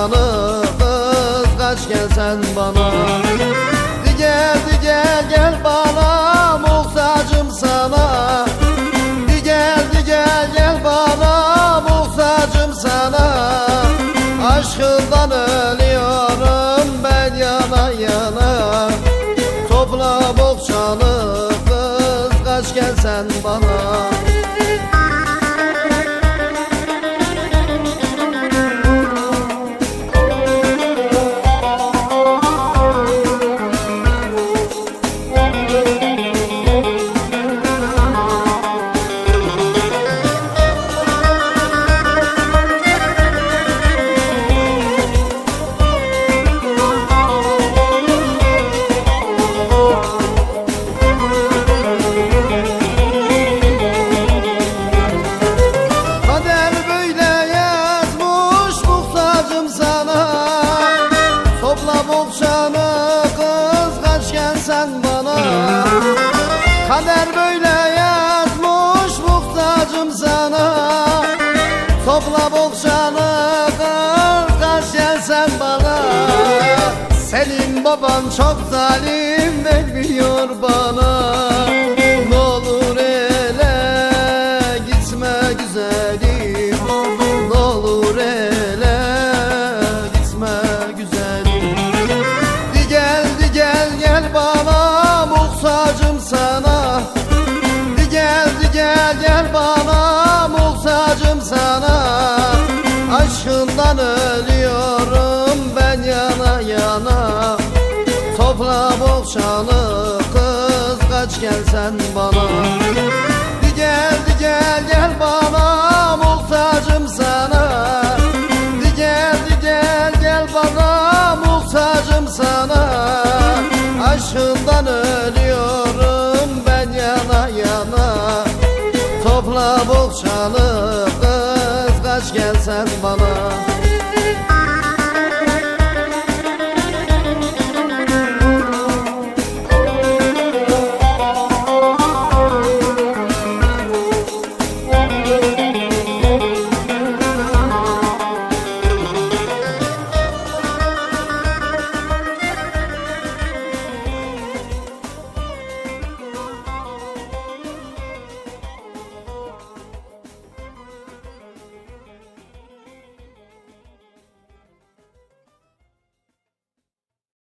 boğçanı kız, kaç gel sen bana. Gel gel gel bana, muhtacım sana. Gel gel gel bana, muhtacım sana. Aşkından ölüyorum ben yana yana. Topla boğçanı kız, kaç gel sen bana. Kader böyle yazmış, muhtacım sana. Topla boğçanı kız, kaç gel sen bana. Senin baban çok zalim, vermiyor bana. Ne olur ele gitme güzelim, ne olur ele gitme güzelim. Gel gel gel bana, muhtacım sana. Gel gel gel bana, muhtacım sana. Aşkından ölüyorum ben yana yana. Topla boğçanı kız, kaç gel sen bana. Gel gel gel bana, muhtacım sana. Gel gel gel bana, muhtacım sana. Aşkından